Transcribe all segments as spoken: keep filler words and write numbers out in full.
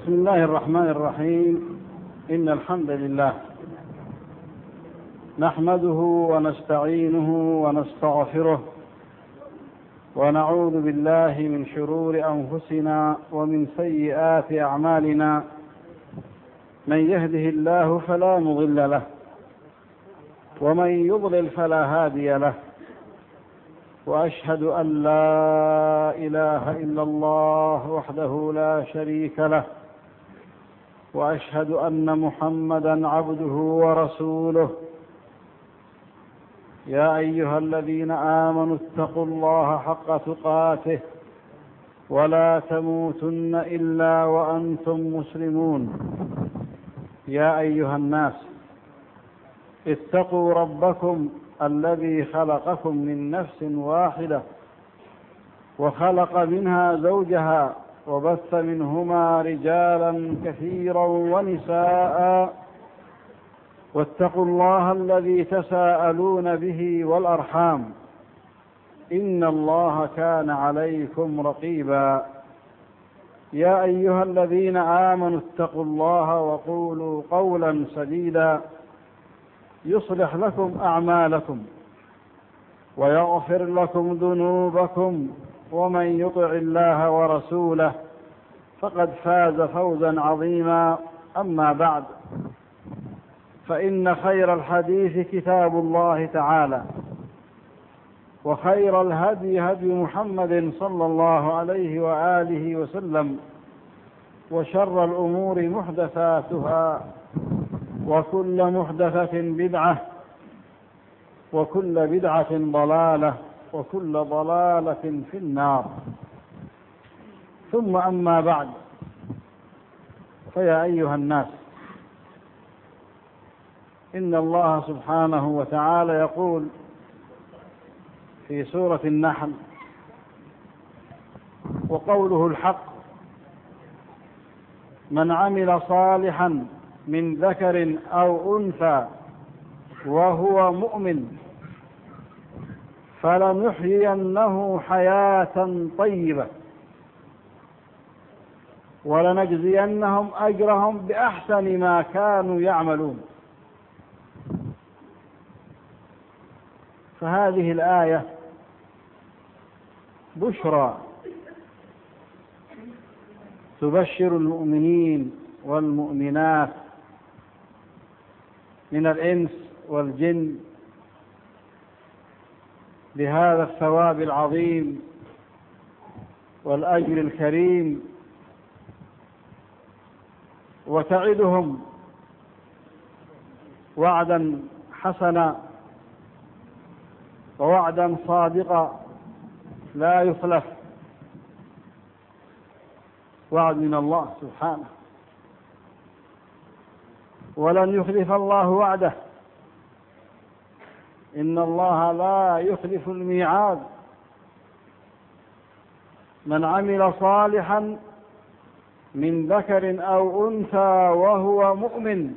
بسم الله الرحمن الرحيم. إن الحمد لله نحمده ونستعينه ونستغفره ونعوذ بالله من شرور أنفسنا ومن سيئات أعمالنا. من يهده الله فلا مضل له ومن يضلل فلا هادي له، وأشهد أن لا إله إلا الله وحده لا شريك له، وأشهد أن محمدا عبده ورسوله. يا أيها الذين آمنوا اتقوا الله حق تقاته ولا تموتن إلا وأنتم مسلمون. يا أيها الناس اتقوا ربكم الذي خلقكم من نفس واحدة وخلق منها زوجها وبث منهما رجالا كثيرا ونساء، واتقوا الله الذي تساءلون به والأرحام، إن الله كان عليكم رقيبا. يا أيها الذين آمنوا اتقوا الله وقولوا قولا سديدا يصلح لكم أعمالكم ويغفر لكم ذنوبكم، ومن يطع الله ورسوله فقد فاز فوزا عظيما. أما بعد، فإن خير الحديث كتاب الله تعالى، وخير الهدي هدي محمد صلى الله عليه وآله وسلم، وشر الأمور محدثاتها، وكل محدثة بدعة، وكل بدعة ضلالة، وكل ضلالة في النار. ثم أما بعد، فيا أيها الناس، إن الله سبحانه وتعالى يقول في سورة النحل: وقوله الحق: من عمل صالحا من ذكر أو أنثى وهو مؤمن فلنحيينه حياة طيبة ولنجزينهم أجرهم بأحسن ما كانوا يعملون. فهذه الآية بشرى تبشر المؤمنين والمؤمنات من الإنس والجن بهذا الثواب العظيم والأجر الكريم، وتعدهم وعدا حسنا ووعدا صادقا لا يخلف، وعد من الله سبحانه، ولن يخلف الله وعده، إن الله لا يخلف الميعاد. من عمل صالحا من ذكر أو أنثى وهو مؤمن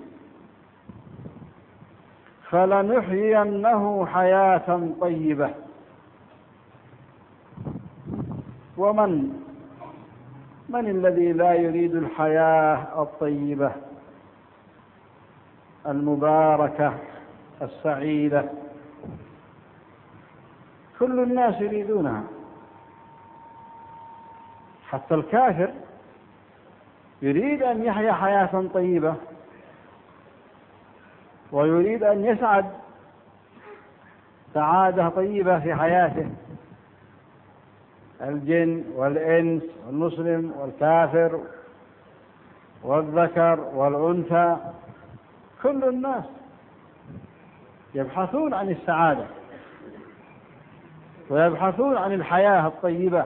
فلنحيينه حياة طيبة. ومن من الذي لا يريد الحياة الطيبة المباركة السعيدة؟ كل الناس يريدونها، حتى الكافر يريد أن يحيا حياة طيبة، ويريد أن يسعد سعادة طيبة في حياته. الجن والإنس والمسلم والكافر والذكر والأنثى، كل الناس يبحثون عن السعادة ويبحثون عن الحياة الطيبة،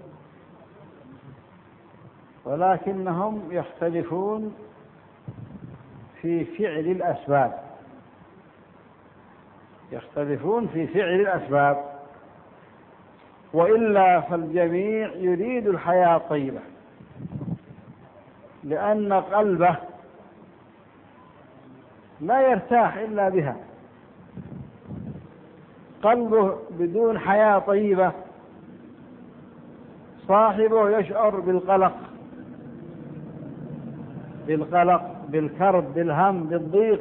ولكنهم يختلفون في فعل الأسباب يختلفون في فعل الأسباب وإلا فالجميع يريد الحياة الطيبة، لأن قلبه لا يرتاح إلا بها. قلبه بدون حياة طيبة صاحبه يشعر بالقلق بالقلق، بالكرب، بالهم، بالضيق،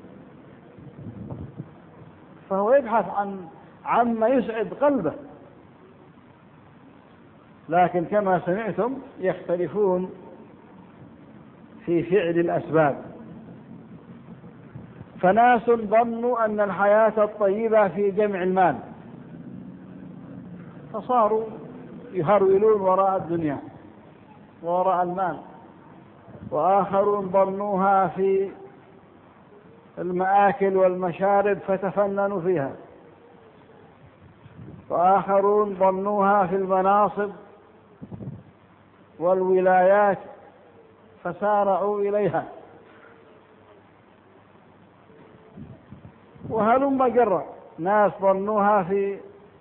فهو يبحث عن عما يسعد قلبه. لكن كما سمعتم يختلفون في فعل الأسباب. فناس ظنوا أن الحياة الطيبة في جمع المال، فصاروا يهرولون وراء الدنيا وراء المال. وآخرون ظنوها في المآكل والمشارب فتفننوا فيها. وآخرون ظنوها في المناصب والولايات فسارعوا إليها. وهلم جرا، ناس ظنوها في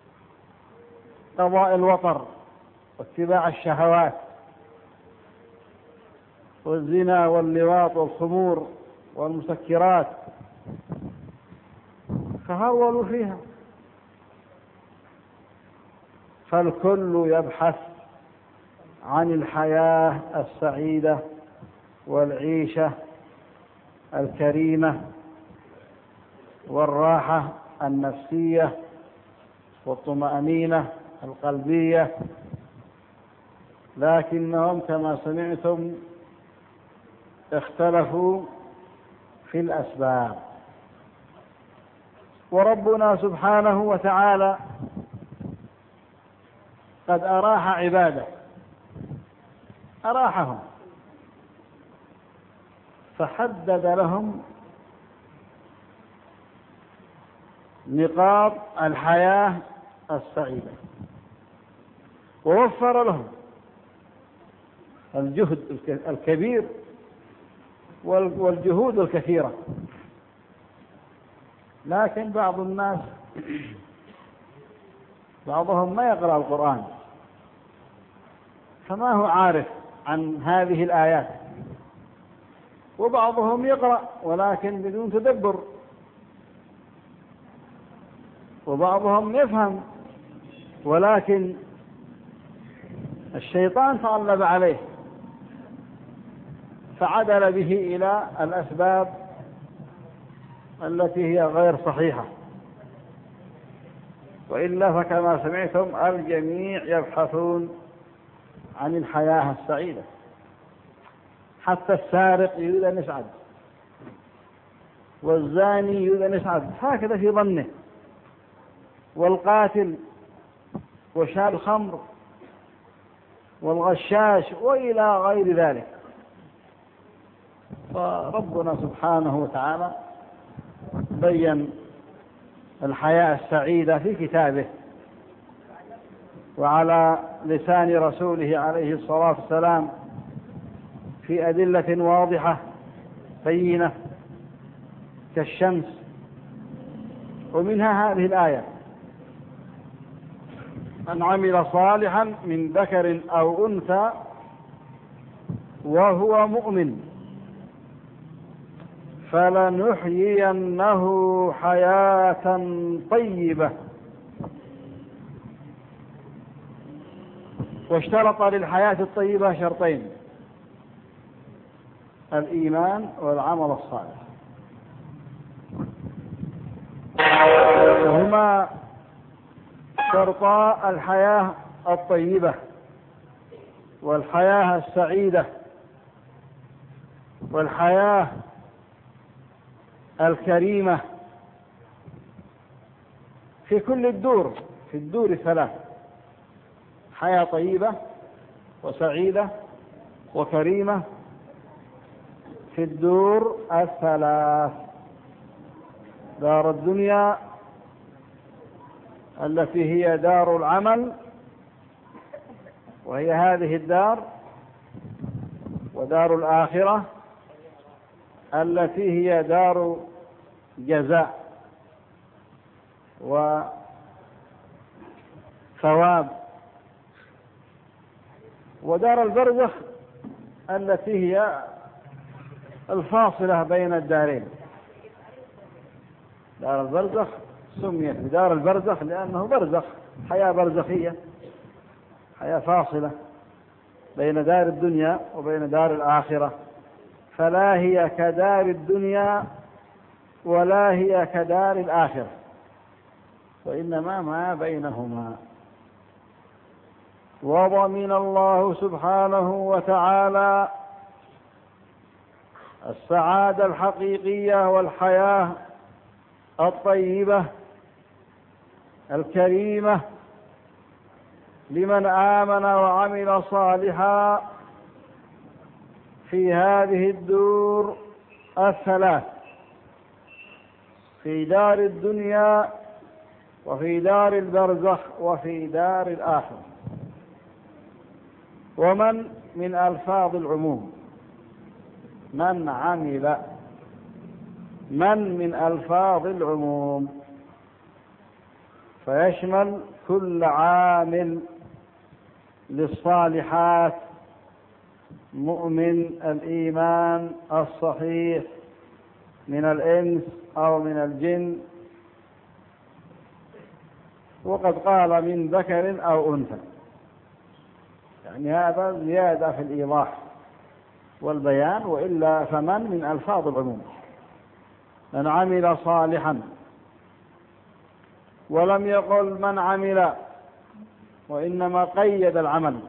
قضاء الوطر واتباع الشهوات والزنا واللواط والخمور والمسكرات فهرولوا فيها. فالكل يبحث عن الحياة السعيدة والعيشة الكريمة والراحة النفسية والطمأنينة القلبية، لكنهم كما سمعتم اختلفوا في الأسباب. وربنا سبحانه وتعالى قد أراح عباده، أراحهم فحدد لهم نقاط الحياة السعيدة، ووفر لهم الجهد الكبير والجهود الكثيرة. لكن بعض الناس بعضهم ما يقرأ القرآن، فما هو عارف عن هذه الآيات، وبعضهم يقرأ ولكن بدون تدبر، وبعضهم يفهم ولكن الشيطان تغلب عليه فعدل به إلى الأسباب التي هي غير صحيحة. وإلا فكما سمعتم الجميع يبحثون عن الحياة السعيدة. حتى السارق يريد أن يسعد، والزاني يريد أن يسعد، هكذا في ظنه، والقاتل وشارب الخمر والغشاش وإلى غير ذلك. فربنا سبحانه وتعالى بين الحياة السعيدة في كتابه وعلى لسان رسوله عليه الصلاة والسلام في أدلة واضحة بينة كالشمس. ومنها هذه الآية: من عمل صالحا من ذكر أو أنثى وهو مؤمن فلنحيينه حياة طيبة. واشترط للحياة الطيبة شرطين: الإيمان والعمل الصالح، وهما شرطا الحياة الطيبة والحياة السعيدة والحياة الكريمة في كل الدور، في الدور الثلاث: حياة طيبة وسعيدة وكريمة في الدور الثلاث: دار الدنيا التي هي دار العمل وهي هذه الدار، ودار الآخرة التي هي دار جزاء وثواب، ودار البرزخ التي هي الفاصلة بين الدارين. دار البرزخ سميت بدار البرزخ لأنه برزخ، حياة برزخية، حياة فاصلة بين دار الدنيا وبين دار الآخرة، فلا هي كدار الدنيا ولا هي كدار الآخرة، وإنما ما بينهما. وضمن الله سبحانه وتعالى السعادة الحقيقية والحياة الطيبة الكريمة لمن آمن وعمل صالحا في هذه الدور الثلاث، في دار الدنيا وفي دار البرزخ وفي دار الآخرة. ومن من ألفاظ العموم، من عمل، من من ألفاظ العموم، فيشمل كل عامل للصالحات مؤمن الإيمان الصحيح من الإنس أو من الجن، وقد قال من ذكر أو أنثى، يعني هذا زيادة في الإيضاح والبيان، وإلا فمن من ألفاظ العموم. من عمل صالحا، ولم يقل من عمل، وإنما قيد العمل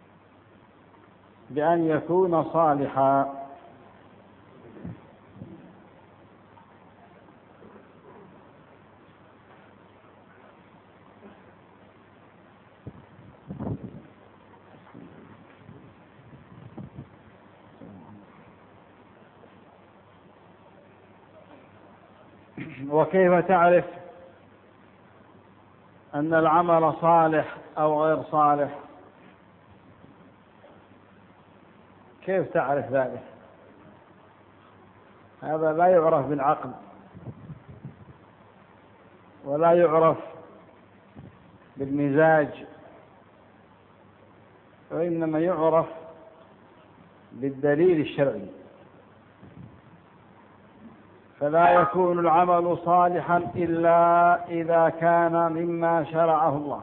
بأن يكون صالحا. وكيف تعرف أن العمل صالح أو غير صالح؟ كيف تعرف ذلك؟ هذا لا يعرف بالعقل ولا يعرف بالمزاج، وإنما يعرف بالدليل الشرعي. فلا يكون العمل صالحا إلا إذا كان مما شرعه الله.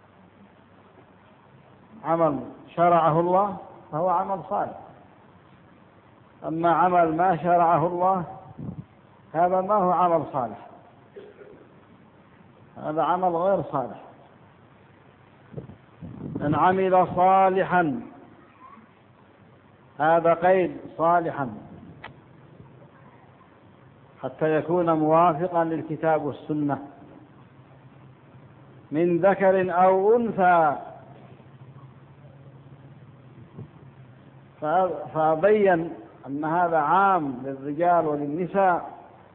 عمل شرعه الله فهو عمل صالح، أما عمل ما شرعه الله هذا ما هو عمل صالح، هذا عمل غير صالح. من عمل صالحا، هذا قيد صالحا حتى يكون موافقا للكتاب والسنة، من ذكر أو أنثى، فبين أن هذا عام للرجال وللنساء،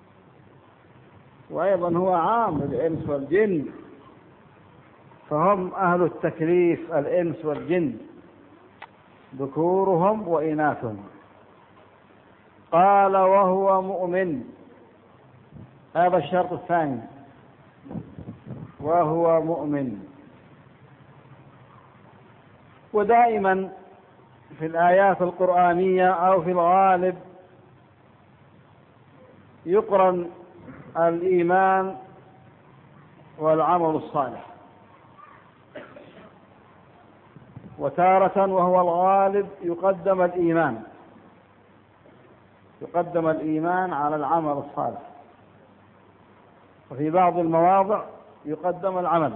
وأيضا هو عام للإنس والجن، فهم أهل التكليف الإنس والجن ذكورهم وإناثهم. قال وهو مؤمن، هذا الشرط الثاني، وهو مؤمن. ودائما في الآيات القرآنية أو في الغالب يقرن الإيمان والعمل الصالح، وتارة وهو الغالب يقدم الإيمان يقدم الإيمان على العمل الصالح، وفي بعض المواضع يقدم العمل،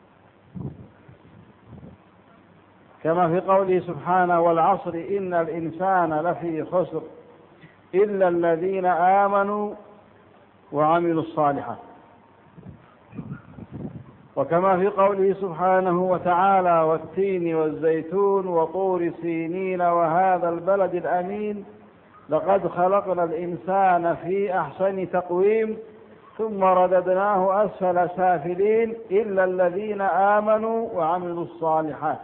كما في قوله سبحانه والعصر إن الإنسان لفي خسر إلا الذين آمنوا وعملوا الصالحات، وكما في قوله سبحانه وتعالى والتين والزيتون وطور سينين وهذا البلد الأمين لقد خلقنا الإنسان في أحسن تقويم ثم رددناه أسفل سافلين إلا الذين آمنوا وعملوا الصالحات.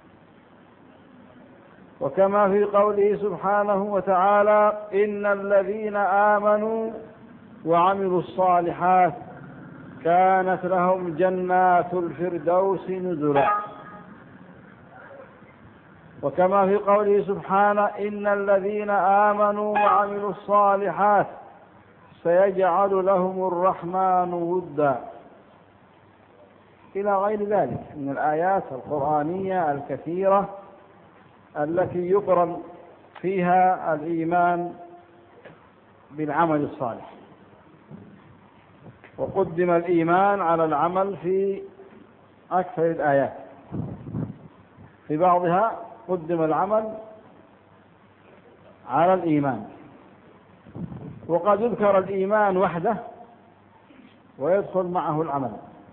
وكما في قوله سبحانه وتعالى إن الذين آمنوا وعملوا الصالحات كانت لهم جنات الفردوس نزلا. وكما في قوله سبحانه إن الذين آمنوا وعملوا الصالحات سيجعل لهم الرحمن ودا، إلى غير ذلك من الآيات القرآنية الكثيرة التي يقرن فيها الإيمان بالعمل الصالح، وقدم الإيمان على العمل في أكثر الآيات، في بعضها قدم العمل على الإيمان، وقد يذكر الإيمان وحده ويدخل معه العمل،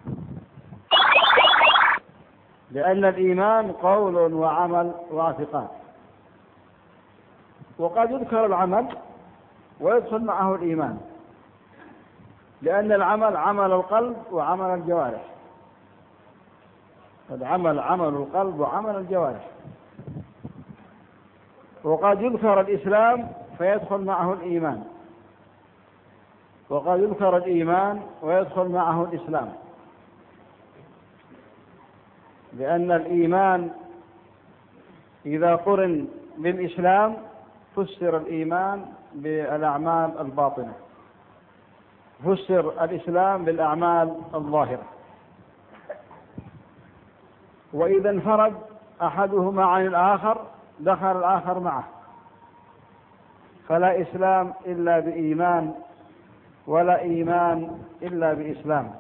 لأن الإيمان قول وعمل واعتقاد، وقد يذكر العمل ويدخل معه الإيمان، لأن العمل عمل القلب وعمل الجوارح، العمل عمل القلب وعمل الجوارح. وقد يذكر الإسلام فيدخل معه الإيمان، وقد يذكر الإيمان ويدخل معه الإسلام، لأن الإيمان إذا قرن بالإسلام فسر الإيمان بالأعمال الباطنة، فسر الإسلام بالأعمال الظاهرة. وإذا انفرد أحدهما عن الآخر دخل الآخر معه، فلا إسلام إلا بإيمان، ولا إيمان إلا بإسلام،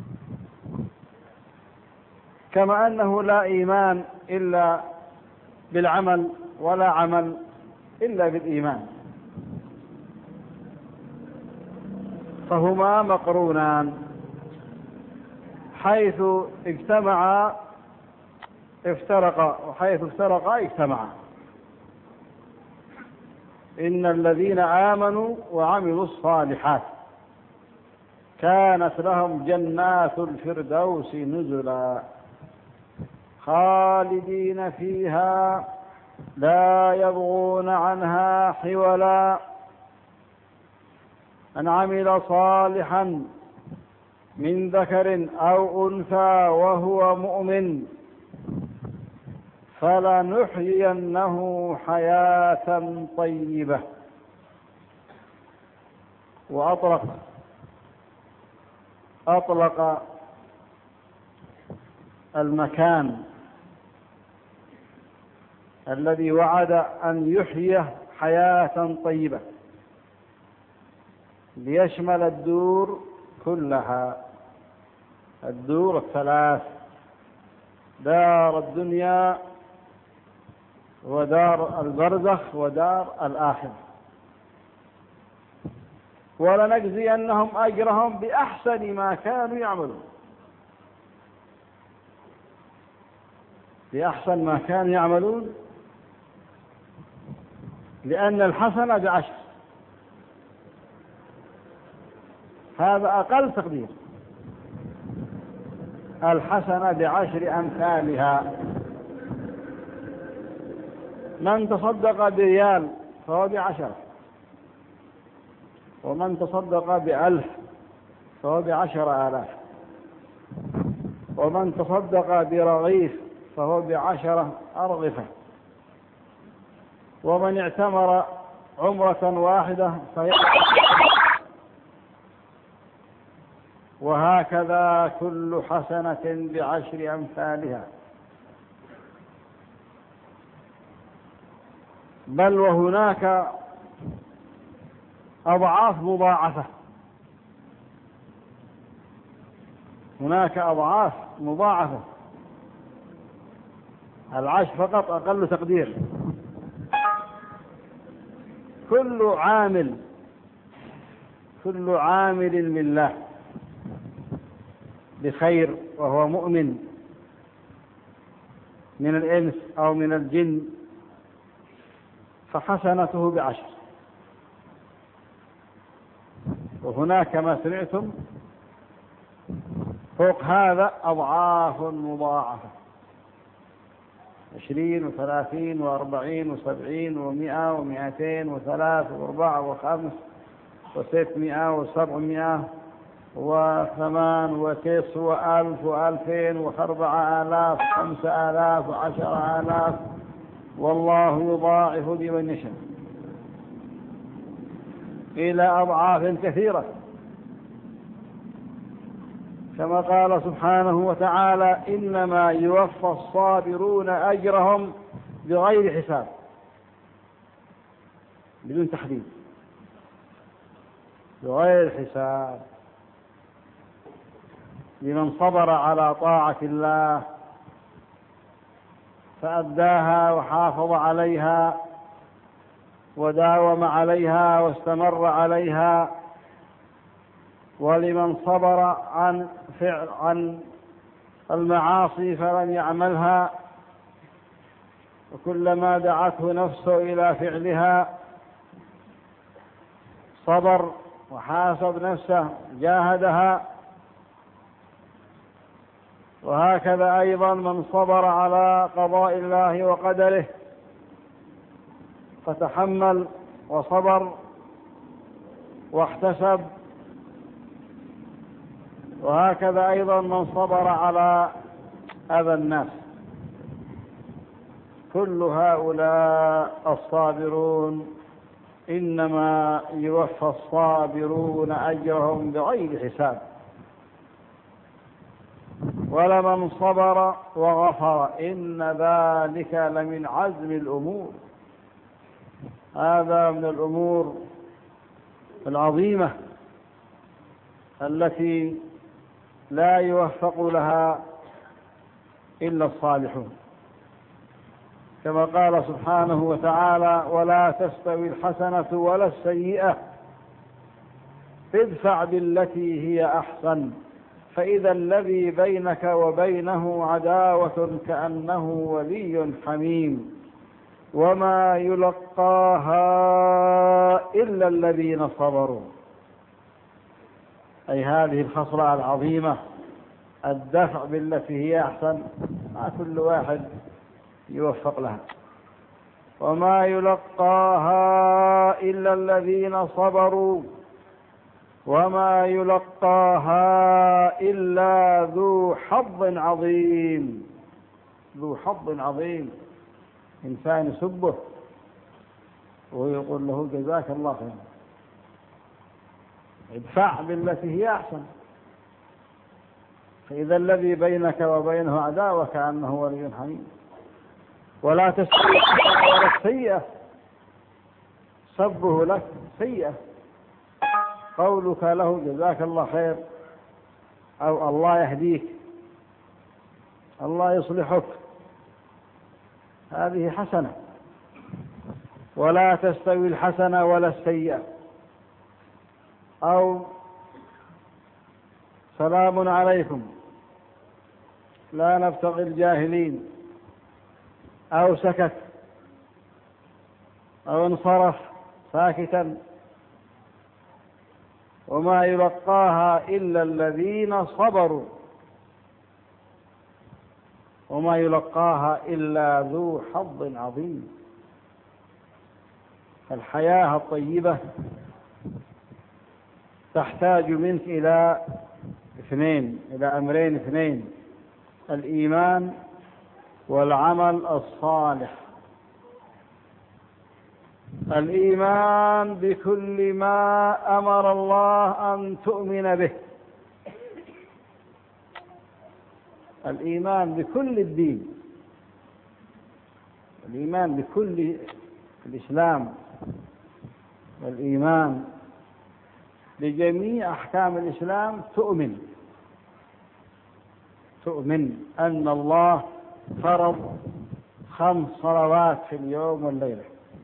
كما أنه لا إيمان إلا بالعمل، ولا عمل إلا بالإيمان، فهما مقرونان، حيث اجتمعا افترقا، وحيث افترقا اجتمعا. إن الذين آمنوا وعملوا الصالحات كانت لهم جنات الفردوس نزلا خالدين فيها لا يبغون عنها حولا. من عمل صالحا من ذكر أو أنثى وهو مؤمن فلنحيينه حياة طيبة. وأطلق أطلق المكان الذي وعد أن يحيي حياة طيبة ليشمل الدور كلها، الدور الثلاث: دار الدنيا، ودار البرزخ، ودار الآخرة. ولنجزينهم أجرهم بأحسن ما كانوا يعملون، بأحسن ما كانوا يعملون، لأن الحسنة بعشر، هذا أقل تقدير، الحسنة بعشر أمثالها. من تصدق بريال فهو بعشرة، ومن تصدق بألف فهو بعشر آلاف، ومن تصدق برغيف فهو بعشرة أرغفة، ومن اعتمر عمرة واحدة فهي، وهكذا كل حسنة بعشر أمثالها. بل وهناك أضعاف مضاعفة، هناك أضعاف مضاعفة، العشر فقط أقل تقدير. كل عامل كل عامل لله بخير وهو مؤمن من الإنس أو من الجن فحسنته بعشر. وهناك ما سمعتم فوق هذا أضعاف مضاعفة، عشرين وثلاثين وأربعين وسبعين ومئة ومئتين وثلاث وأربعة وخمس وستمائة وسبعمائة وثمان وتسع وألف وألفين وأربعة آلاف وخمسة آلاف وعشر آلاف، والله يضاعف لمن يشاء إلى أضعاف كثيرة، كما قال سبحانه وتعالى: إنما يوفى الصابرون أجرهم بغير حساب، بدون تحديد. بغير حساب. لمن صبر على طاعة الله فأداها وحافظ عليها وداوم عليها واستمر عليها، ولمن صبر عن فعل عن المعاصي فلم يعملها، وكلما دعته نفسه إلى فعلها صبر وحاسب نفسه جاهدها. وهكذا أيضا من صبر على قضاء الله وقدره فتحمل وصبر واحتسب، وهكذا أيضا من صبر على أذى الناس. كل هؤلاء الصابرون إنما يوفى الصابرون أجرهم بغير حساب. ولمن صبر وغفر إن ذلك لمن عزم الأمور. هذا من الأمور العظيمة التي لا يوفق لها إلا الصالحون، كما قال سبحانه وتعالى: ولا تستوي الحسنة ولا السيئة ادفع بالتي هي أحسن فإذا الذي بينك وبينه عداوة كأنه ولي حميم وما يلقاها إلا الذين صبروا. أي هذه الخصلة العظيمة، الدفع بالتي هي أحسن، ما كل واحد يوفق لها. وما يلقاها إلا الذين صبروا وما يلقاها إلا ذو حظ عظيم. ذو حظ عظيم، إنسان يسبه ويقول له جزاك الله خير، ادفع بالتي هي أحسن فإذا الذي بينك وبينه عداوة كأنه ولي حميم. ولا تستوي الحسنة ولا السيئة، سبه لك سيئة، قولك له جزاك الله خير أو الله يهديك، الله يصلحك، هذه حسنة. ولا تستوي الحسنة ولا السيئة، أو سلام عليكم لا نبتغي الجاهلين، أو سكت أو انصرف ساكتا. وما يلقاها إلا الذين صبروا وما يلقاها إلا ذو حظ عظيم. الحياة الطيبة تحتاج منك إلى اثنين، إلى أمرين اثنين: الإيمان والعمل الصالح. الإيمان بكل ما أمر الله أن تؤمن به، الإيمان بكل الدين، الإيمان بكل الإسلام، والإيمان بجميع أحكام الإسلام. تؤمن تؤمن أن الله فرض خمس صلوات في اليوم والليلة،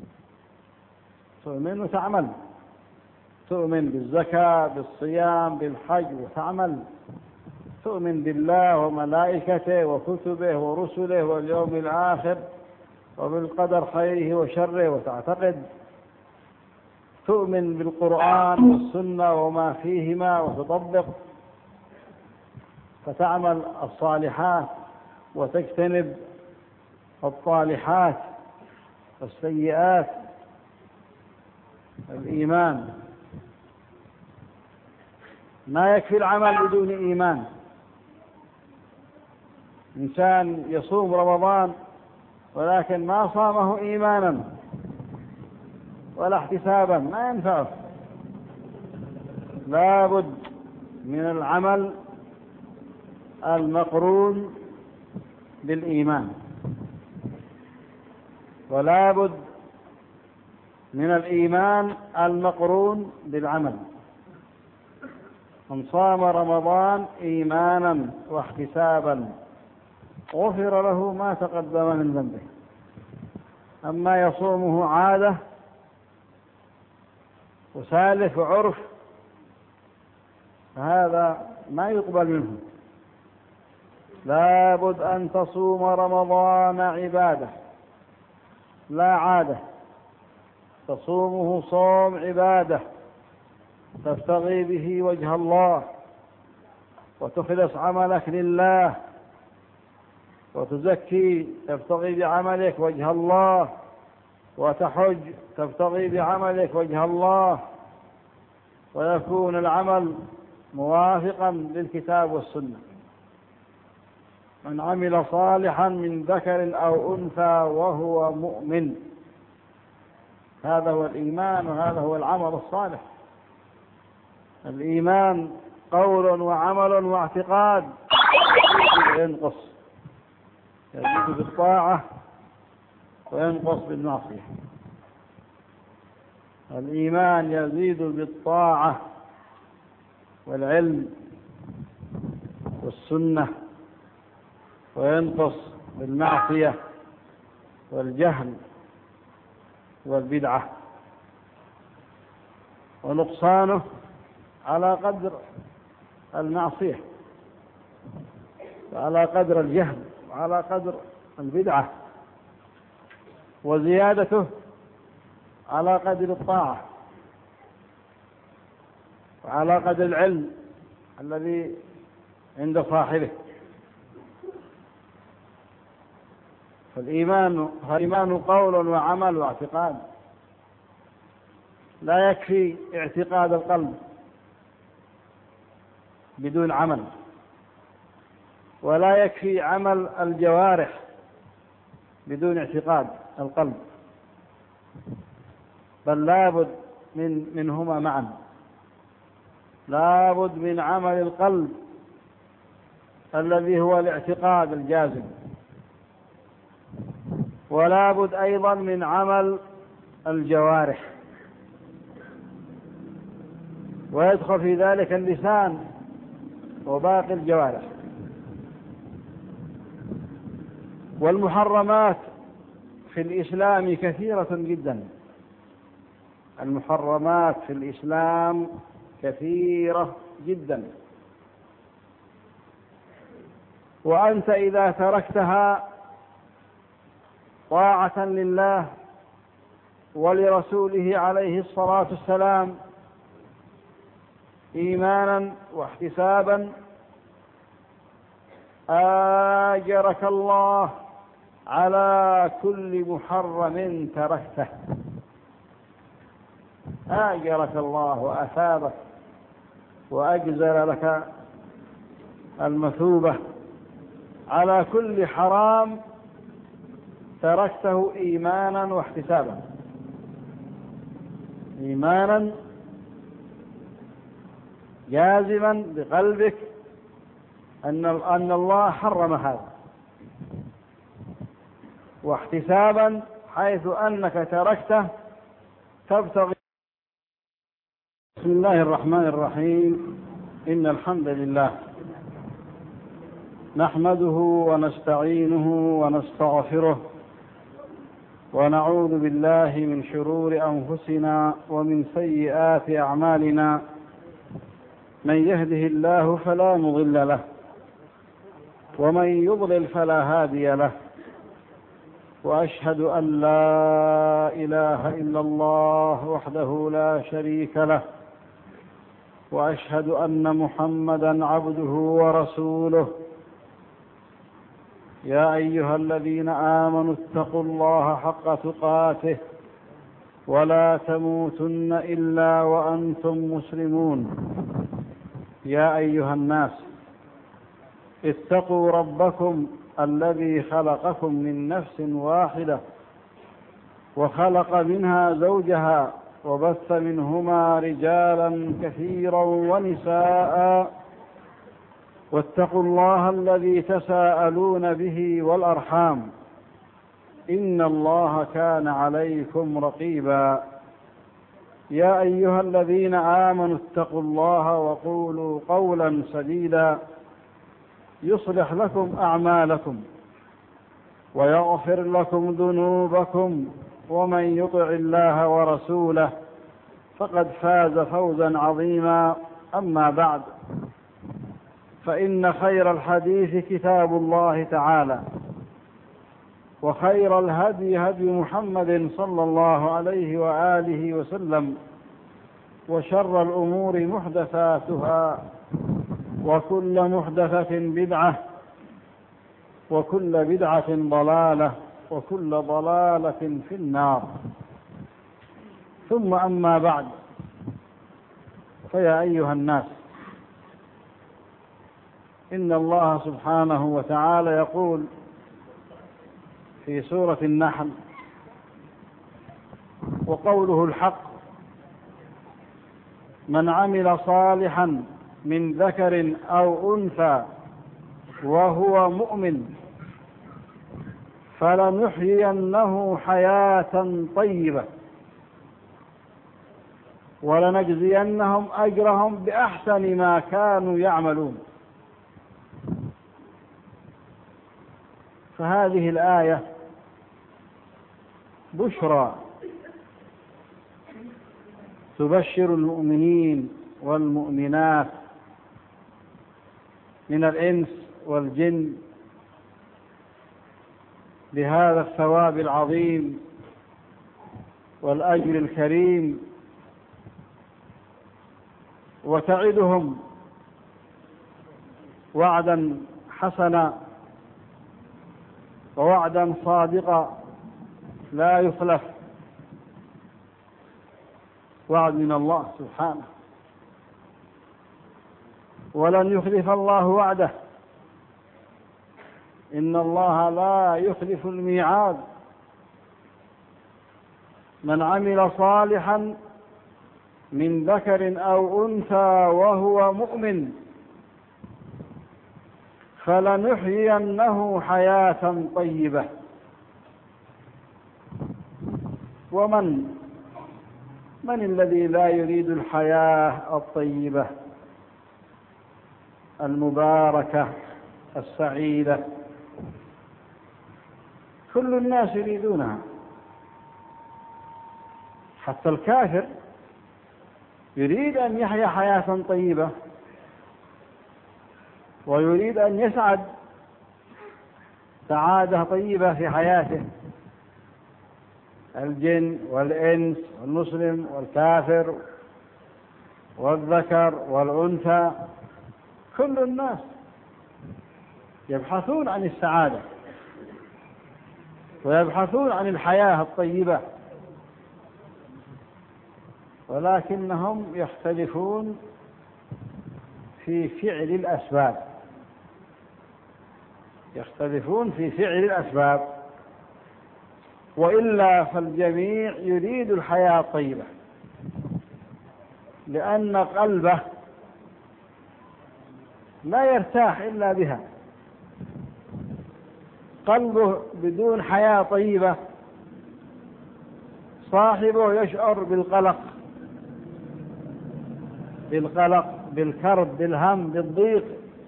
تؤمن وتعمل. تؤمن بالزكاة، بالصيام، بالحج وتعمل. تؤمن بالله وملائكته وكتبه ورسله واليوم الآخر وبالقدر خيره وشره وتعتقد. تؤمن بالقرآن والسنة وما فيهما وتطبق، فتعمل الصالحات وتجتنب الطالحات والسيئات. الإيمان ما يكفي العمل بدون إيمان. إنسان يصوم رمضان ولكن ما صامه إيمانا ولا احتسابا ما ينفعه. لا بد من العمل المقرون بالإيمان، ولا بد من الإيمان المقرون بالعمل. من صام رمضان إيمانا واحتسابا غفر له ما تقدم من ذنبه. أما يصومه عادة وسالف وعرف فهذا ما يقبل منه. لابد أن تصوم رمضان عبادة لا عادة، تصومه صوم عبادة تبتغي به وجه الله وتخلص عملك لله وتزكي تبتغي بعملك وجه الله وتحج تبتغي بعملك وجه الله، ويكون العمل موافقا للكتاب والسنة. من عمل صالحا من ذكر أو أنثى وهو مؤمن، هذا هو الإيمان وهذا هو العمل الصالح. الإيمان قول وعمل واعتقاد، ينقص يزيد بالطاعة وينقص بالمعصية. الإيمان يزيد بالطاعة والعلم والسنة، وينقص بالمعصية والجهل والبدعة، ونقصانه على قدر المعصية وعلى قدر الجهل وعلى قدر البدعة، وزيادته على قدر الطاعة وعلى قدر العلم الذي عند صاحبه. فالإيمان فالإيمان قول وعمل واعتقاد، لا يكفي اعتقاد القلب بدون عمل، ولا يكفي عمل الجوارح بدون اعتقاد القلب، بل لابد من منهما معا. لابد من عمل القلب الذي هو الاعتقاد الجازم، ولا بد أيضا من عمل الجوارح، ويدخل في ذلك اللسان وباقي الجوارح. والمحرمات في الإسلام كثيرة جدا، المحرمات في الإسلام كثيرة جدا، وأنت إذا تركتها طاعة لله ولرسوله عليه الصلاة والسلام إيمانا واحتسابا آجرك الله على كل محرم تركته، آجرك الله وأثابك وأجزل لك المثوبة على كل حرام تركته إيمانا واحتسابا. إيمانا جازما بقلبك أن أن الله حرم هذا، واحتسابا حيث أنك تركته تبتغي. بسم الله الرحمن الرحيم. إن الحمد لله نحمده ونستعينه ونستغفره، ونعوذ بالله من شرور أنفسنا ومن سيئات أعمالنا. من يهده الله فلا مضل له، ومن يضلل فلا هادي له، وأشهد أن لا إله إلا الله وحده لا شريك له، وأشهد أن محمدا عبده ورسوله. يا أيها الذين آمنوا اتقوا الله حق تقاته ولا تموتن إلا وأنتم مسلمون. يا أيها الناس اتقوا ربكم الذي خلقكم من نفس واحدة وخلق منها زوجها وبث منهما رجالا كثيرا ونساء، واتقوا الله الذي تساءلون به والأرحام إن الله كان عليكم رقيبا. يا أيها الذين آمنوا اتقوا الله وقولوا قولا سديدا يصلح لكم أعمالكم ويغفر لكم ذنوبكم ومن يطع الله ورسوله فقد فاز فوزا عظيما. أما بعد، فإن خير الحديث كتاب الله تعالى، وخير الهدي هدي محمد صلى الله عليه وآله وسلم، وشر الأمور محدثاتها، وكل محدثة بدعة، وكل بدعة ضلالة، وكل ضلالة في النار. ثم أما بعد، فيا أيها الناس، إن الله سبحانه وتعالى يقول في سورة النحل: وقوله الحق: من عمل صالحا من ذكر أو أنثى وهو مؤمن فلنحيينه حياة طيبة ولنجزينهم أجرهم بأحسن ما كانوا يعملون. فهذه الآية بشرى تبشر المؤمنين والمؤمنات من الإنس والجن بهذا الثواب العظيم والأجر الكريم، وتعدهم وعدا حسنا ووعدا صادقا لا يخلف، وعد من الله سبحانه، ولن يخلف الله وعده، إن الله لا يخلف الميعاد. من عمل صالحا من ذكر أو أنثى وهو مؤمن فلنحيينه حياة طيبة. ومن من الذي لا يريد الحياة الطيبة المباركة السعيدة؟ كل الناس يريدونها، حتى الكافر يريد أن يحيا حياة طيبة، ويريد أن يسعد سعادة طيبة في حياته. الجن والإنس والمسلم والكافر والذكر والأنثى، كل الناس يبحثون عن السعادة ويبحثون عن الحياة الطيبة، ولكنهم يختلفون في فعل الأسباب يختلفون في فعل الأسباب وإلا فالجميع يريد الحياة الطيبة، لأن قلبه لا يرتاح إلا بها. قلبه بدون حياة طيبة صاحبه يشعر بالقلق بالقلق بالكرب بالهم بالضيق،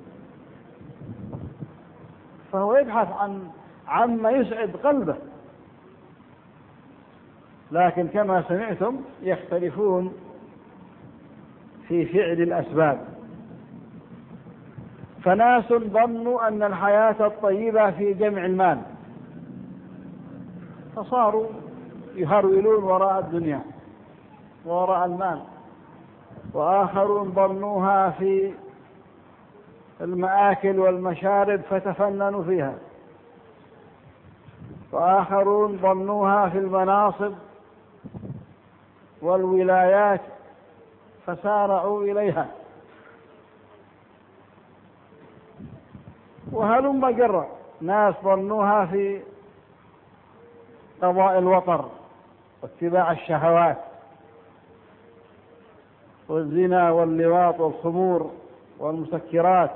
فهو يبحث عن عما يسعد قلبه. لكن كما سمعتم يختلفون في فعل الأسباب. فناس ظنوا أن الحياة الطيبة في جمع المال، فصاروا يهرولون وراء الدنيا وراء المال. وآخرون ظنوها في المآكل والمشارب فتفننوا فيها. وآخرون ظنوها في المناصب والولايات فسارعوا إليها. وهلم جرا، ناس ظنوها في قضاء الوطر واتباع الشهوات والزنا واللواط والخمور والمسكرات،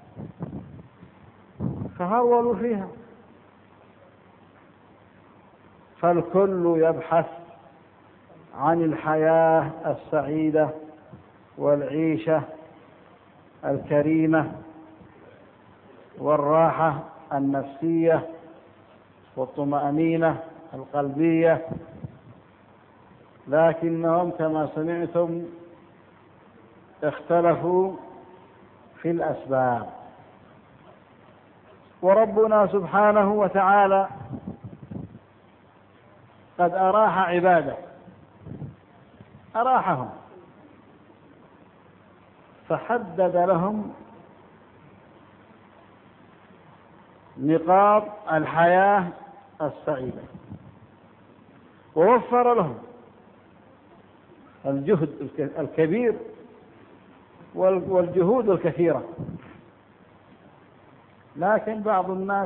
فهرولوا فيها. فالكل يبحث عن الحياة السعيدة والعيشة الكريمة والراحة النفسية والطمأنينة القلبية، لكنهم كما سمعتم اختلفوا في الأسباب. وربنا سبحانه وتعالى قد أراح عباده، أراحهم فحدد لهم نقاط الحياة السعيدة، ووفر لهم الجهد الكبير والجهود الكثيرة. لكن بعض الناس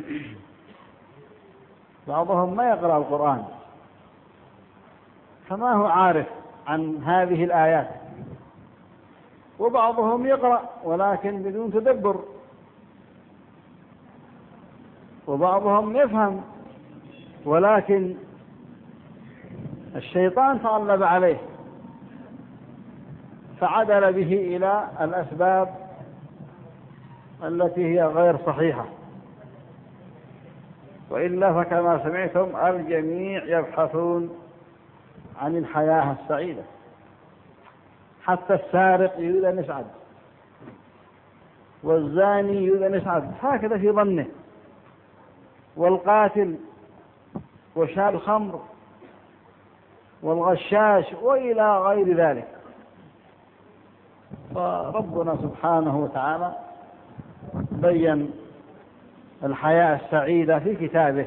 بعضهم ما يقرأ القرآن، فما هو عارف عن هذه الآيات، وبعضهم يقرأ ولكن بدون تدبر، وبعضهم يفهم ولكن الشيطان تغلب عليه فعدل به إلى الأسباب التي هي غير صحيحة. وإلا فكما سمعتم الجميع يبحثون عن الحياة السعيدة، حتى السارق يريد أن يسعد، والزاني يريد أن يسعد، هكذا في ظنه، والقاتل وشارب الخمر والغشاش وإلى غير ذلك. فربنا سبحانه وتعالى بين الحياة السعيدة في كتابه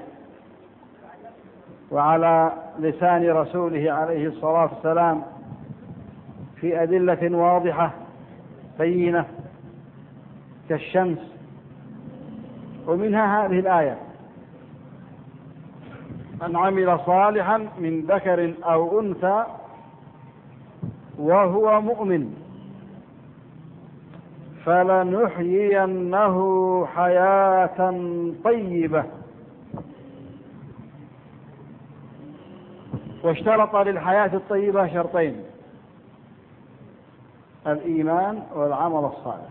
وعلى لسان رسوله عليه الصلاة والسلام في أدلة واضحة بينة كالشمس. ومنها هذه الآية: من عمل صالحا من ذكر أو أنثى وهو مؤمن فلنحيينه حياة طيبة. واشترط للحياة الطيبة شرطين: الإيمان والعمل الصالح،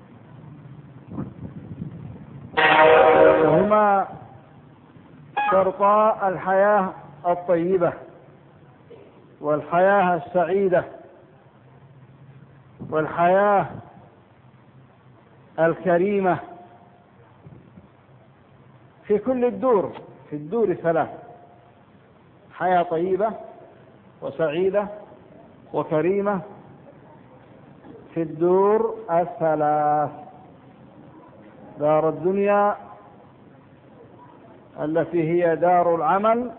وهما شرطا الحياة الطيبة والحياة السعيدة والحياة الكريمة في كل الدور، في الدور الثلاث: حياة طيبة وسعيدة وكريمة في الدور الثلاث: دار الدنيا التي هي دار العمل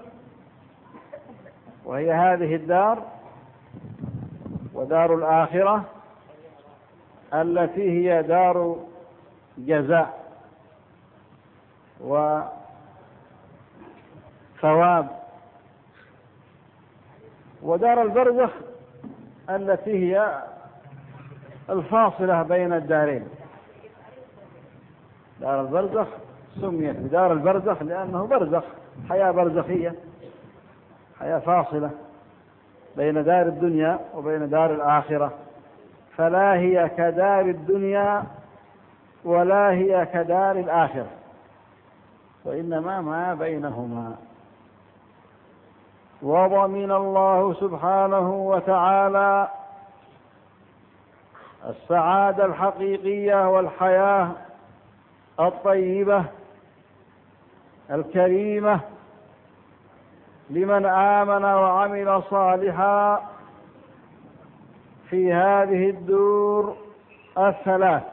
وهي هذه الدار، ودار الآخرة التي هي دار جزاء وثواب، ودار البرزخ التي هي الفاصلة بين الدارين. دار البرزخ سميت بدار البرزخ لأنه برزخ، حياة برزخية، حياة فاصلة بين دار الدنيا وبين دار الآخرة، فلا هي كدار الدنيا ولا هي كدار الآخرة، وإنما ما بينهما. وضمن الله سبحانه وتعالى السعادة الحقيقية والحياة الطيبة الكريمة لمن آمن وعمل صالحا في هذه الدور الثلاث: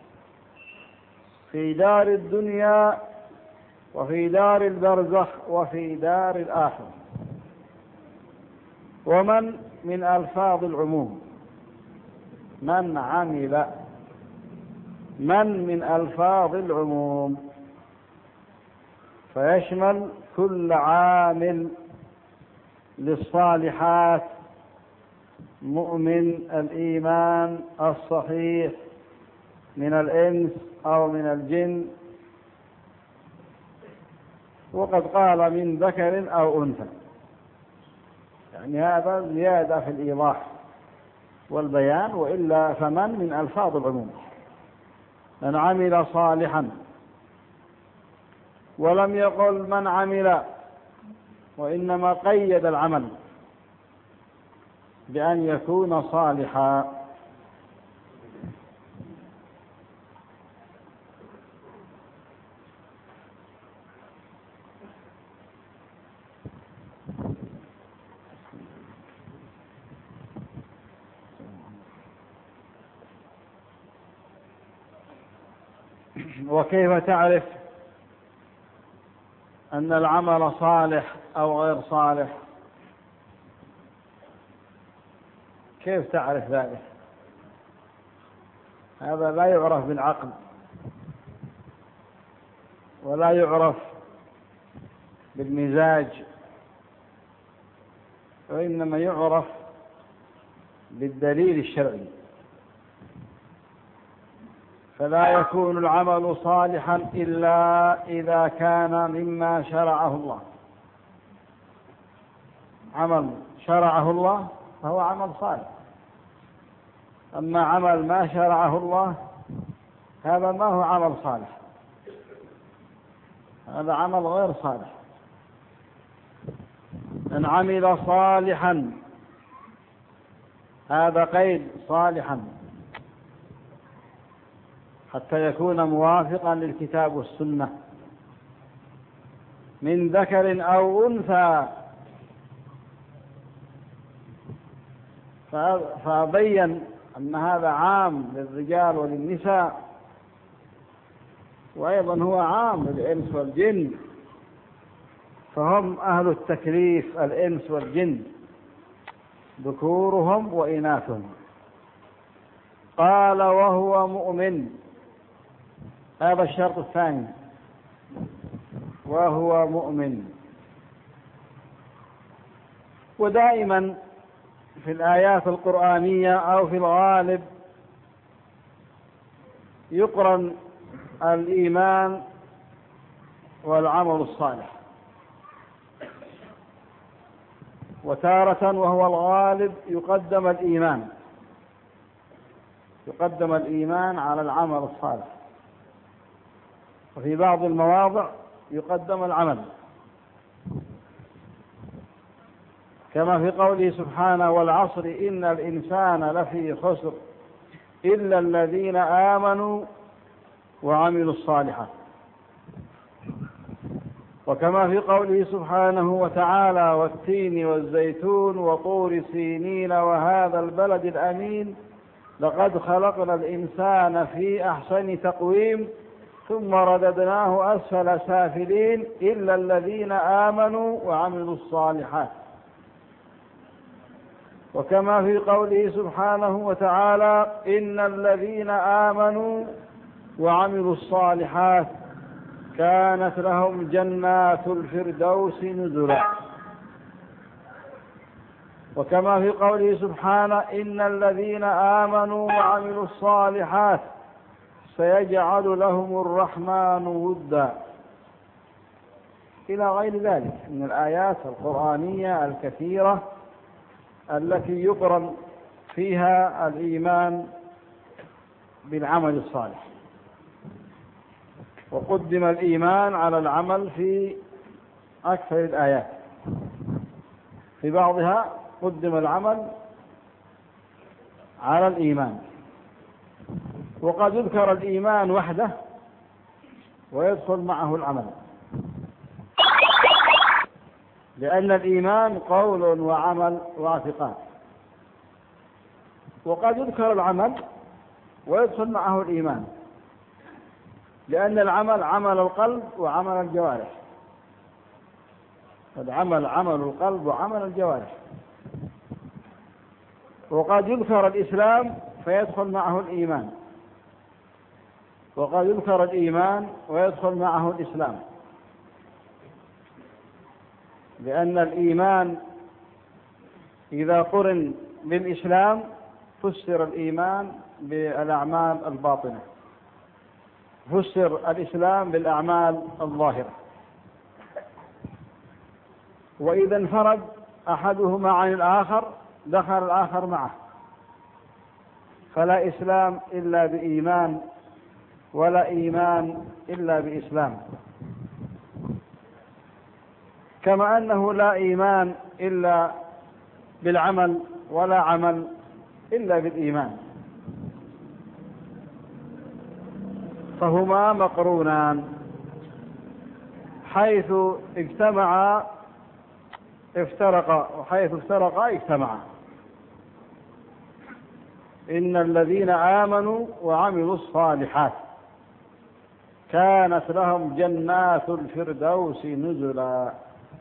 في دار الدنيا وفي دار البرزخ وفي دار الآخرة. ومن من ألفاظ العموم، من عمل، من من ألفاظ العموم، فيشمل كل عامل للصالحات مؤمن الإيمان الصحيح من الإنس أو من الجن. وقد قال من ذكر أو أنثى، يعني هذا زيادة في الإيضاح والبيان، وإلا فمن من ألفاظ العموم. من عمل صالحا، ولم يقل من عمل، وإنما قيد العمل بأن يكون صالحا. وكيف تعرف أن العمل صالح أو غير صالح؟ كيف تعرف ذلك؟ هذا لا يعرف بالعقل، ولا يعرف بالمزاج، وإنما يعرف بالدليل الشرعي. فلا يكون العمل صالحا إلا إذا كان مما شرعه الله. عمل شرعه الله فهو عمل صالح، أما عمل ما شرعه الله هذا ما هو عمل صالح، هذا عمل غير صالح. من عمل صالحا، هذا قيد صالحا حتى يكون موافقا للكتاب والسنة، من ذكر أو أنثى، فبين أن هذا عام للرجال وللنساء، وأيضا هو عام للإنس والجن، فهم أهل التكليف الإنس والجن ذكورهم وإناثهم. قال وهو مؤمن، هذا الشرط الثاني، وهو مؤمن. ودائما في الآيات القرآنية أو في الغالب يقرن الإيمان والعمل الصالح، وتارة وهو الغالب يقدم الإيمان يقدم الإيمان على العمل الصالح، وفي بعض المواضع يقدم العمل، كما في قوله سبحانه والعصر إن الإنسان لفي خسر إلا الذين آمنوا وعملوا الصالحات. وكما في قوله سبحانه وتعالى والتين والزيتون وطور سينين وهذا البلد الأمين لقد خلقنا الإنسان في أحسن تقويم ثم رددناه أسفل سافلين إلا الذين آمنوا وعملوا الصالحات. وكما في قوله سبحانه وتعالى إن الذين آمنوا وعملوا الصالحات كانت لهم جنات الفردوس نزلا. وكما في قوله سبحانه إن الذين آمنوا وعملوا الصالحات سيجعل لهم الرحمن ودا، إلى غير ذلك من الآيات القرآنية الكثيرة التي يقرن فيها الإيمان بالعمل الصالح، وقدم الإيمان على العمل في أكثر الآيات، في بعضها قدم العمل على الإيمان، وقد يذكر الإيمان وحده ويدخل معه العمل، لأن الإيمان قول وعمل واعتقاد، وقد يذكر العمل ويدخل معه الإيمان، لأن العمل عمل القلب وعمل الجوارح، العمل عمل القلب وعمل الجوارح. وقد يذكر الإسلام فيدخل معه الإيمان، وقد يذكر الإيمان ويدخل معه الإسلام، لأن الإيمان إذا قرن بالإسلام فسر الإيمان بالأعمال الباطنة، فسر الإسلام بالأعمال الظاهرة. وإذا انفرد أحدهما عن الآخر دخل الآخر معه، فلا إسلام إلا بإيمان، ولا إيمان إلا بإسلام، كما أنه لا إيمان إلا بالعمل، ولا عمل إلا بالإيمان، فهما مقرونان، حيث اجتمعا افترقا، وحيث افترقا اجتمعا. إن الذين آمنوا وعملوا الصالحات كانت لهم جنات الفردوس نزلا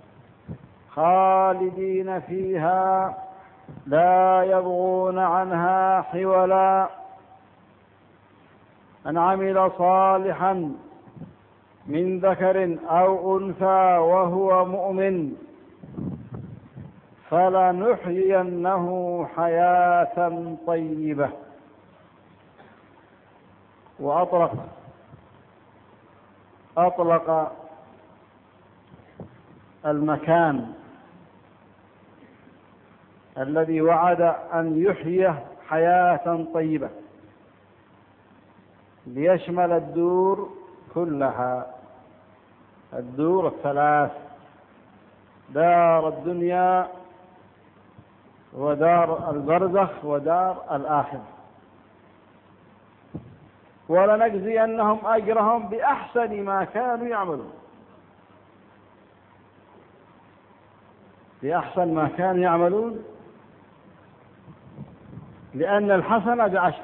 خالدين فيها لا يبغون عنها حولا. من عمل صالحا من ذكر أو أنثى وهو مؤمن فلنحيينه حياة طيبة. وأطلق أطلق المكان الذي وعد أن يحيي حياة طيبة ليشمل الدور كلها، الدور الثلاث: دار الدنيا، ودار البرزخ، ودار الآخرة. ولنجزينهم أجرهم بأحسن ما كانوا يعملون، بأحسن ما كانوا يعملون، لأن الحسنة بعشر،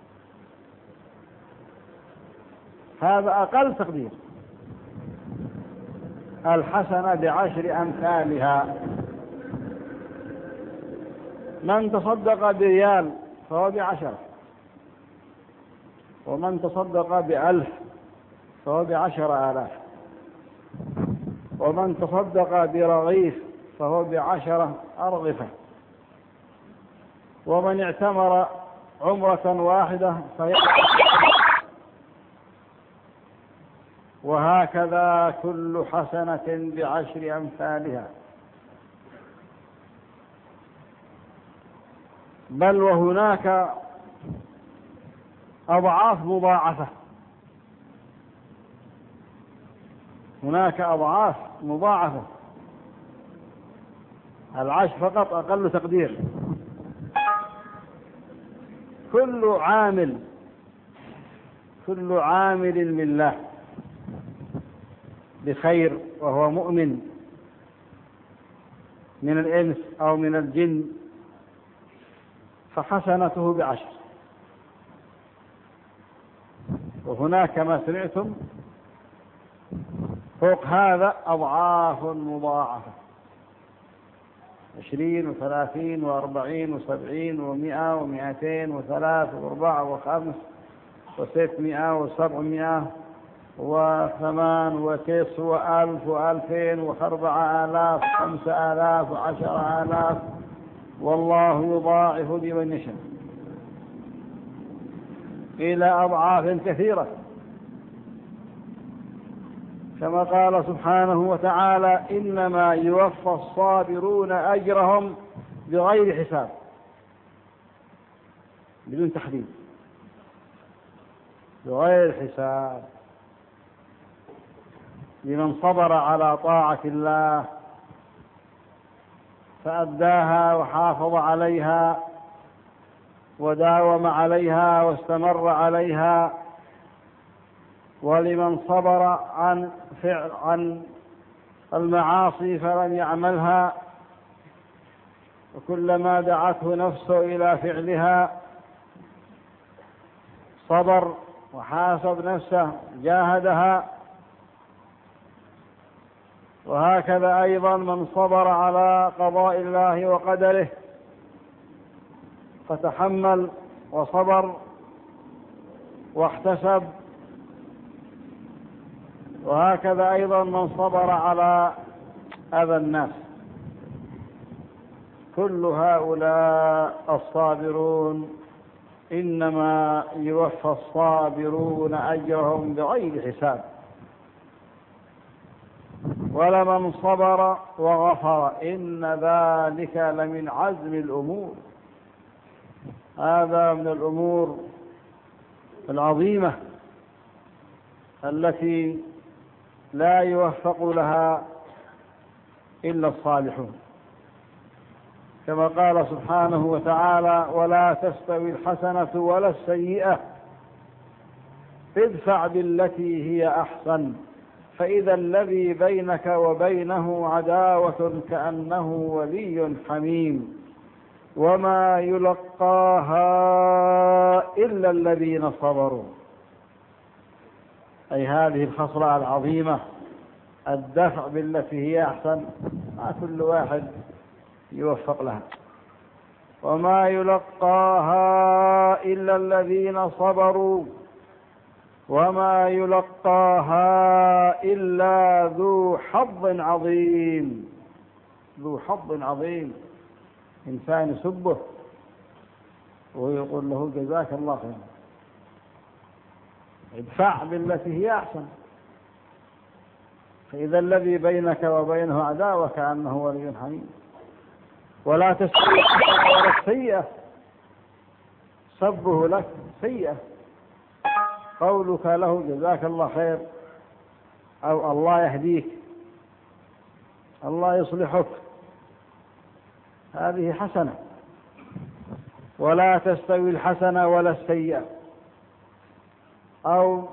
هذا أقل تقدير، الحسنة بعشر أمثالها. من تصدق بريال فهو بعشرة، ومن تصدق بألف فهو بعشر آلاف، ومن تصدق برغيف فهو بعشرة أرغفة، ومن اعتمر عمرة واحدة فهي، وهكذا كل حسنة بعشر أمثالها. بل وهناك أضعاف مضاعفة، هناك أضعاف مضاعفة، العشر فقط أقل تقدير. كل عامل كل عامل لله بخير وهو مؤمن من الإنس أو من الجن فحسنته بعشر. وهناك ما سمعتم فوق هذا أضعاف مضاعفة، عشرين وثلاثين وأربعين وسبعين ومئة ومئتين وثلاث وأربعة وخمس وستمائة وسبعمائة وثمان وتسع وألف وألفين وأربعة آلاف وخمسة آلاف وعشر آلاف، والله يضاعف لمن يشاء إلى أضعاف كثيرة، كما قال سبحانه وتعالى: إنما يوفى الصابرون أجرهم بغير حساب، بدون تحديد، بغير حساب، لمن صبر على طاعة الله فأداها وحافظ عليها وداوم عليها واستمر عليها، ولمن صبر عن فعل عن المعاصي فلم يعملها، وكلما دعته نفسه إلى فعلها صبر وحاسب نفسه جاهدها. وهكذا أيضا من صبر على قضاء الله وقدره فتحمل وصبر واحتسب، وهكذا أيضا من صبر على أذى الناس. كل هؤلاء الصابرون إنما يوفى الصابرون أجرهم بغير حساب. ولمن صبر وغفر إن ذلك لمن عزم الأمور. هذا من الأمور العظيمة التي لا يوفق لها إلا الصالحون، كما قال سبحانه وتعالى: ولا تستوي الحسنة ولا السيئة ادفع بالتي هي أحسن فإذا الذي بينك وبينه عداوة كأنه ولي حميم وما يلقاها إلا الذين صبروا. أي هذه الخصلة العظيمة، الدفع بالتي هي أحسن، ما كل واحد يوفق لها. وما يلقاها إلا الذين صبروا وما يلقاها إلا ذو حظ عظيم. ذو حظ عظيم، إنسان يسبه ويقول له جزاك الله خير، ادفع بالتي هي أحسن فإذا الذي بينك وبينه عداوة كأنه ولي حميم. ولا تستوي الحسنة ولا السيئة، سبه لك سيئة، قولك له جزاك الله خير أو الله يهديك، الله يصلحك، هذه حسنة. ولا تستوي الحسنة ولا السيئة، أو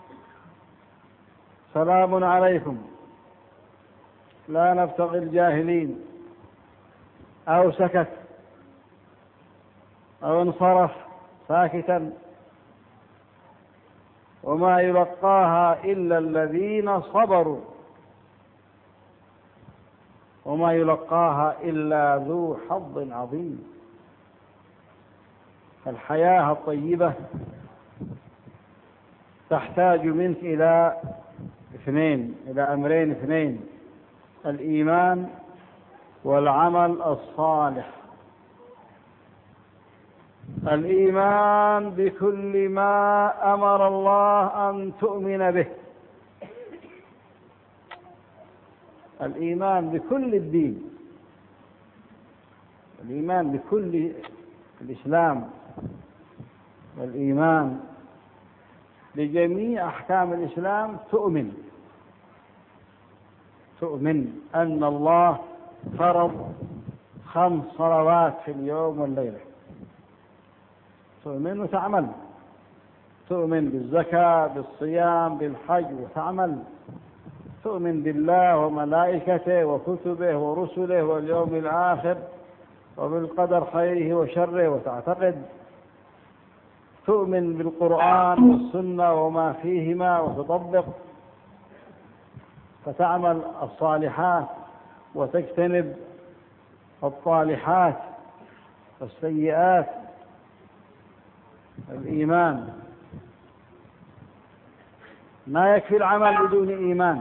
سلام عليكم لا نبتغي الجاهلين، أو سكت أو انصرف ساكتا. وما يلقاها إلا الذين صبروا وما يلقاها إلا ذو حظ عظيم. الحياة الطيبة تحتاج منك إلى اثنين، إلى أمرين اثنين: الإيمان والعمل الصالح. الإيمان بكل ما أمر الله أن تؤمن به، الإيمان بكل الدين، الإيمان بكل الإسلام، والإيمان بجميع أحكام الإسلام. تؤمن تؤمن أن الله فرض خمس صلوات في اليوم والليلة، تؤمن وتعمل، تؤمن بالزكاة بالصيام بالحج وتعمل، تؤمن بالله وملائكته وكتبه ورسله واليوم الآخر وبالقدر خيره وشره وتعتقد، تؤمن بالقرآن والسنة وما فيهما وتطبق، فتعمل الصالحات وتجتنب الطالحات والسيئات. الإيمان ما يكفي العمل بدون إيمان.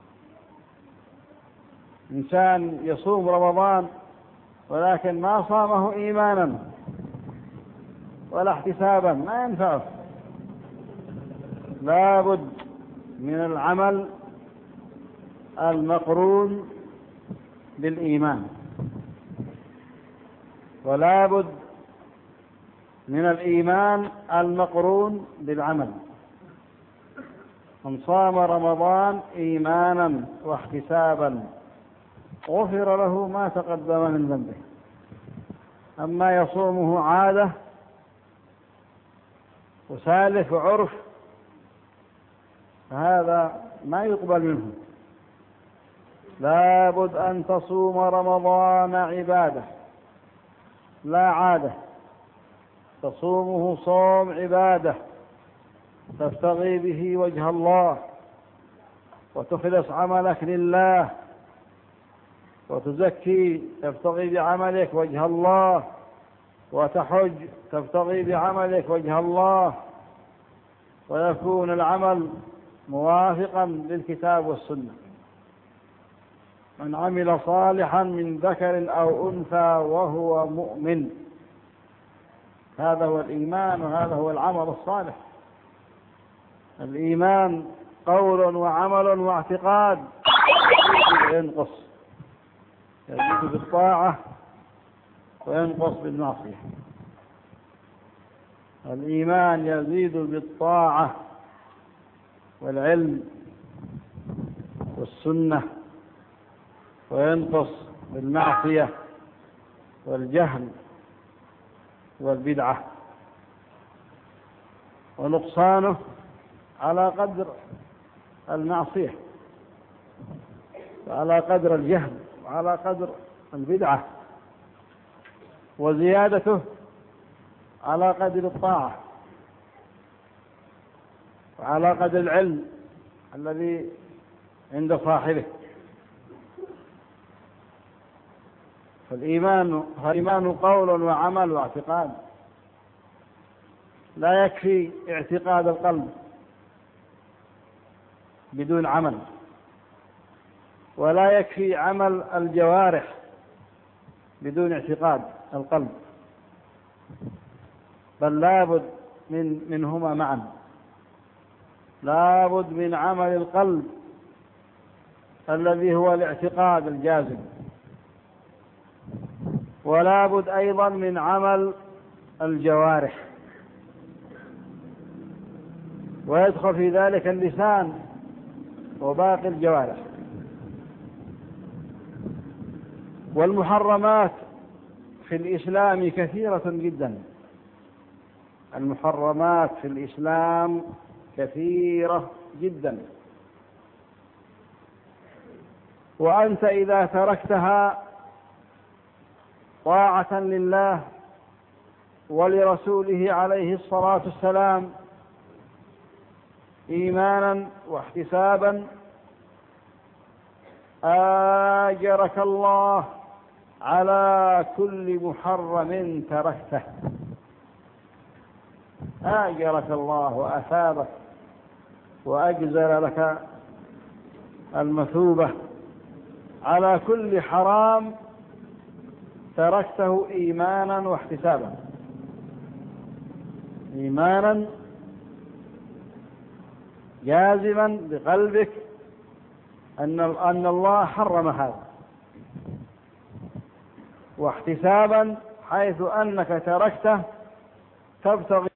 إنسان يصوم رمضان ولكن ما صامه إيمانا ولا احتسابا ما ينفعه. لا بد من العمل المقرون بالإيمان، ولا بد من الإيمان المقرون بالعمل. من صام رمضان إيمانا واحتسابا غفر له ما تقدم من ذنبه. أما يصومه عادة وسالف وعرف فهذا ما يقبل منه. لا بد أن تصوم رمضان عبادة لا عادة، تصومه صوم عبادة تبتغي به وجه الله وتخلص عملك لله وتزكي تبتغي بعملك وجه الله وتحج تبتغي بعملك وجه الله، ويكون العمل موافقا للكتاب والسنة. من عمل صالحا من ذكر أو أنثى وهو مؤمن، هذا هو الإيمان وهذا هو العمل الصالح. الإيمان قول وعمل واعتقاد وينقص، يزيد بالطاعة وينقص بالمعصية. الإيمان يزيد بالطاعة والعلم والسنة، وينقص بالمعصية والجهل والبدعة، ونقصانه على قدر المعصية وعلى قدر الجهل وعلى قدر البدعة، وزيادته على قدر الطاعة وعلى قدر العلم الذي عند صاحبه. فالإيمان الإيمان قول وعمل واعتقاد، لا يكفي اعتقاد القلب بدون عمل، ولا يكفي عمل الجوارح بدون اعتقاد القلب، بل لابد من منهما معا. لابد من عمل القلب الذي هو الاعتقاد الجازم، ولا بد أيضا من عمل الجوارح، ويدخل في ذلك اللسان وباقي الجوارح. والمحرمات في الإسلام كثيرة جدا، المحرمات في الإسلام كثيرة جدا، وأنت إذا تركتها طاعة لله ولرسوله عليه الصلاة والسلام إيمانا واحتسابا آجرك الله على كل محرم تركته، آجرك الله وأثابك وأجزل لك المثوبة على كل حرام تركته إيمانا واحتسابا، إيمانا جازما بقلبك أن أن الله حرم هذا، واحتسابا حيث أنك تركته تبتغي